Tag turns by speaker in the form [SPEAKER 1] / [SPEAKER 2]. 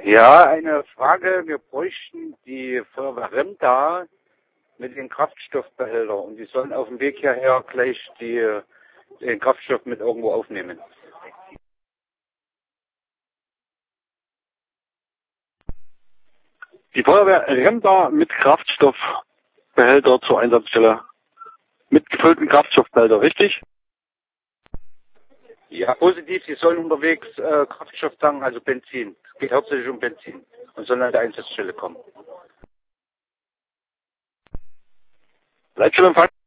[SPEAKER 1] Ja, eine Frage. Wir bräuchten die Feuerwehr Remda mit den Kraftstoffbehältern und die sollen auf dem Weg hierher gleich den Kraftstoff mit irgendwo aufnehmen.
[SPEAKER 2] Die Feuerwehr Remda mit Kraftstoffbehälter zur Einsatzstelle. Mit gefüllten Kraftstoffbehälter, richtig?
[SPEAKER 1] Ja, positiv, sie sollen unterwegs Kraftstoff tanken, also Benzin. Es geht hauptsächlich um Benzin und sollen an der Einsatzstelle kommen.
[SPEAKER 2] Leitstellenempfang.